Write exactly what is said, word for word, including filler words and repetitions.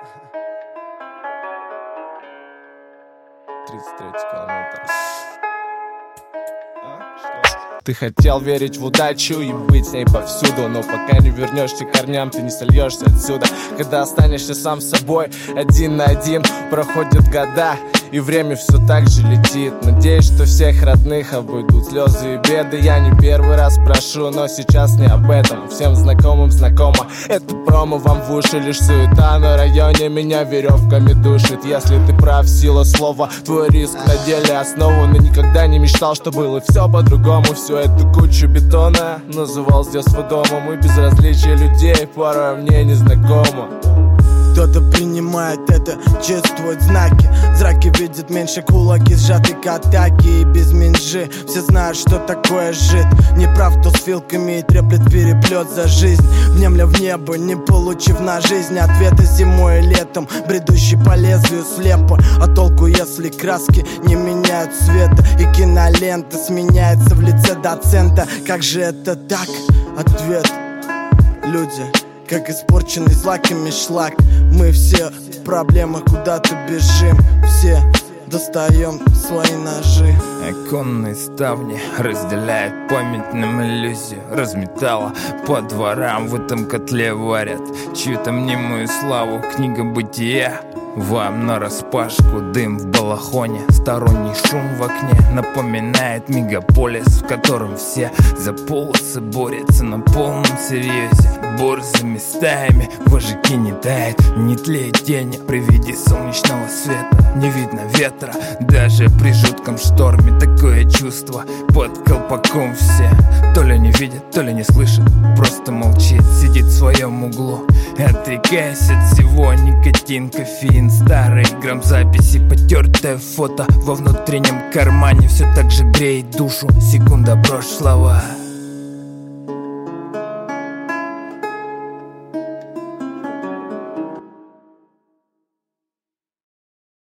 тридцать третий километр. Ты хотел верить в удачу и быть с ней повсюду, но пока не вернешься к корням, ты не сольешься отсюда. Когда останешься сам с собой, один на один, проходят года, и время все так же летит. Надеюсь, что всех родных обойдут слезы и беды. Я не первый раз прошу, но сейчас не об этом. Всем знакомым знакомо, это промо вам в уши. Лишь суета на районе меня веревками душит. Если ты прав, сила слова, твой риск на деле основан. И никогда не мечтал, что было все по-другому. Всю эту кучу бетона называл с детства домом. И безразличие людей порой мне незнакомо. Кто-то принимает это, чувствует знаки. Зраки видят меньше, кулаки сжаты к атаке. И без минжи все знают, что такое жид. Неправ, кто с вилками и треплет переплет за жизнь. Внемля в небо, не получив на жизнь ответы зимой и летом, бредущий по лезвию слепо. А толку, если краски не меняют цвета, и кинолента сменяется в лице доцента. Как же это так? Ответ: люди как испорченный злаками шлак. Мы все в проблемах, куда-то бежим. Все достаем свои ножи. Оконные ставни разделяют память нам иллюзию. Разметала по дворам, в этом котле варят чью-то мнимую славу. Книга бытия вам нараспашку, дым в балахоне, сторонний шум в окне напоминает мегаполис, в котором все за полосы борются на полном серьезе. Борзыми стаями вожаки не тает, не тлеет тени при виде солнечного света. Не видно ветра, даже при жутком шторме. Такое чувство под колпаком все то ли не видят, то ли не слышат, просто молчит, сидит в своем углу, отрекаясь от всего. Никотин, кофеин, старые грамзаписи, потертое фото во внутреннем кармане все так же греет душу. Секунда прошлого.